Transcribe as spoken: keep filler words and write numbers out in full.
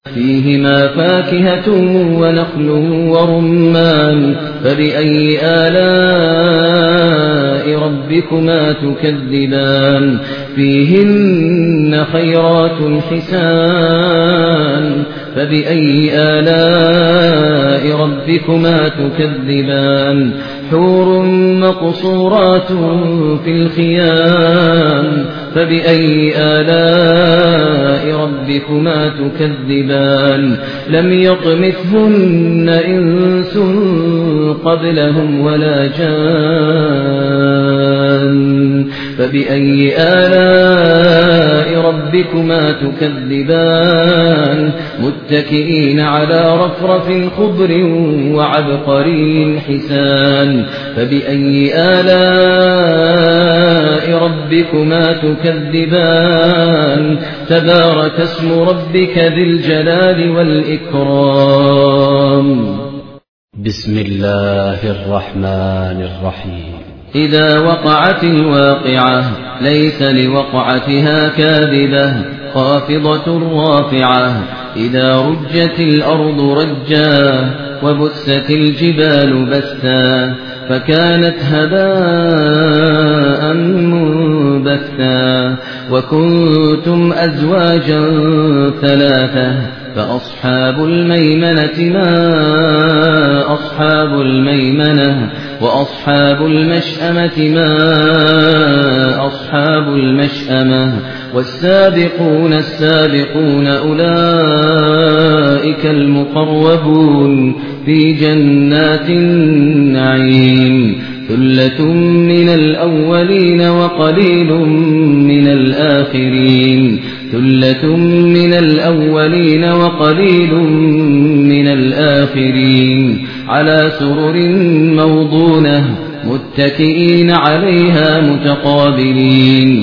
فيهما فاكهة ونخل ورمان فبأي آلاء ربكما تكذبان فيهن خيرات حسان فبأي آلاء ربكما تكذبان حور مقصورات في الخيام فبأي آلاء ربكما تكذبان لم يطمثهن إنس قبلهم ولا جان فبأي آلاء ربكما تكذبان متكئين على رفرف خضر وعبقري حسان فبأي آلاء ربكما تكذبان تبارك اسم ربك ذي الجلال والإكرام. بسم الله الرحمن الرحيم. إذا وقعت الواقعة ليس لوقعتها كاذبة خافضة رافعة إذا رجت الأرض رجا وبست الجبال بسا فكانت هباء منبثا وكنتم أزواجا ثلاثة فأصحاب الميمنة ما أصحاب الميمنة وأصحاب المشأمة ما أصحاب المشأمة والسابقون السابقون أولئك المقربون في جنات النعيم ثلة من الأولين وقليل من الآخرين ثلة من الأولين وقليل من الآخرين على سرر موضونة متكئين عليها متقابلين